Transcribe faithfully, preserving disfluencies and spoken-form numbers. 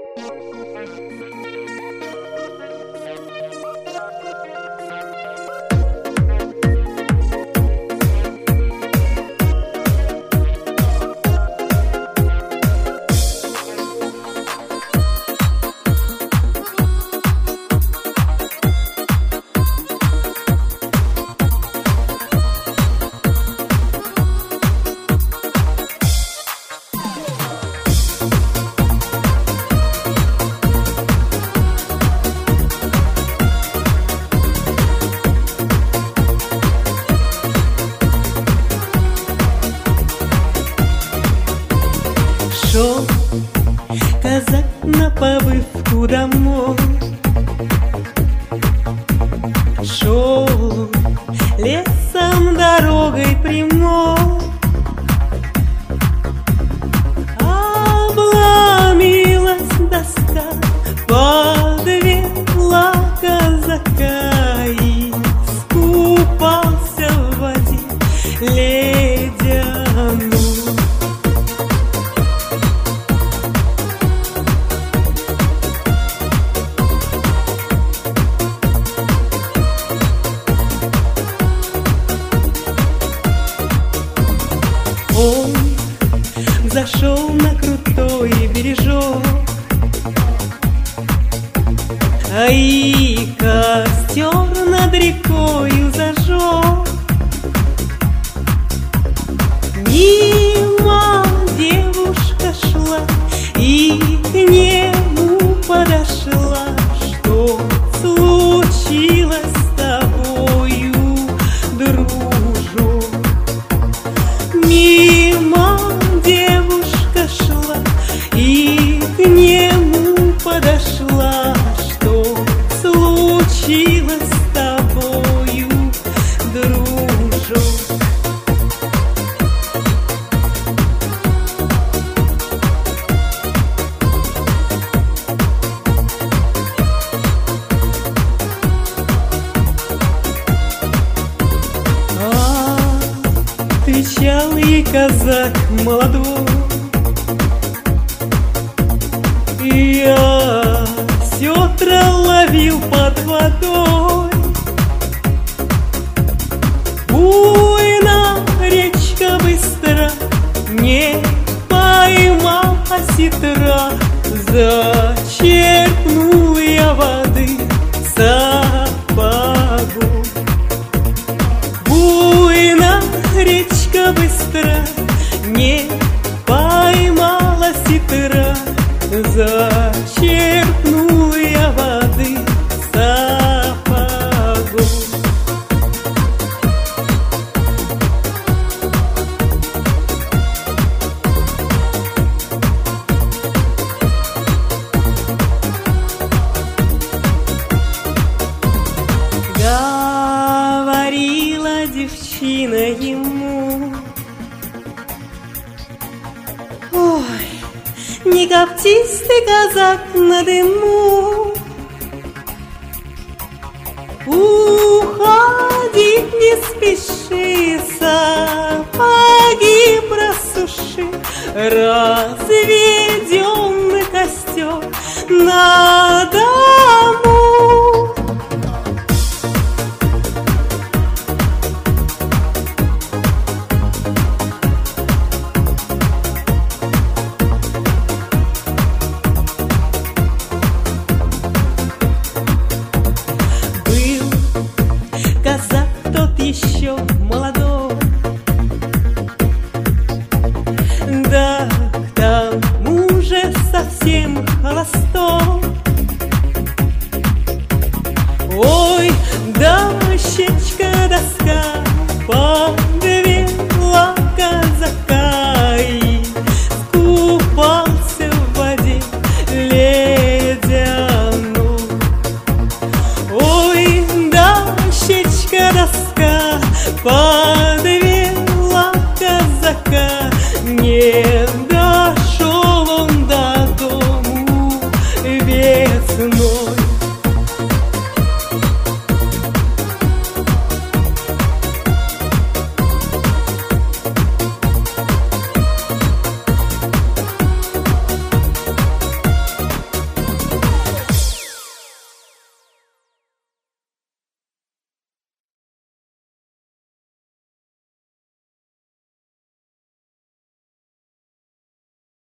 Шел казак на побывку домой, шел лесом дорогой прямой, обломилась доска, подвела казака и скупался в воде ледяной. Он зашел на крутой бережок, а и костер над рекою зажег. Мимо девушка шла и к нему подошла. Что случилось с тобою, дружок? Мимо девушка шла и к нему подошла. Что случилось с тобою, дружок? Отвечал ей казак молодой: я сетра ловил под водой. Буйна речка быстро, не поймал осетра. Зачерпнул я воды сапогом. Буйна речка быстро, не поймала осетра. Зачерпнул я воды сапогом. Говорила девчина ему: ой, не коптись ты, казак, на дыму. Уходи, не спеши, сапоги просуши. Разведенный костер на дому. Казак тот еще молодой, да к тому же совсем холостой.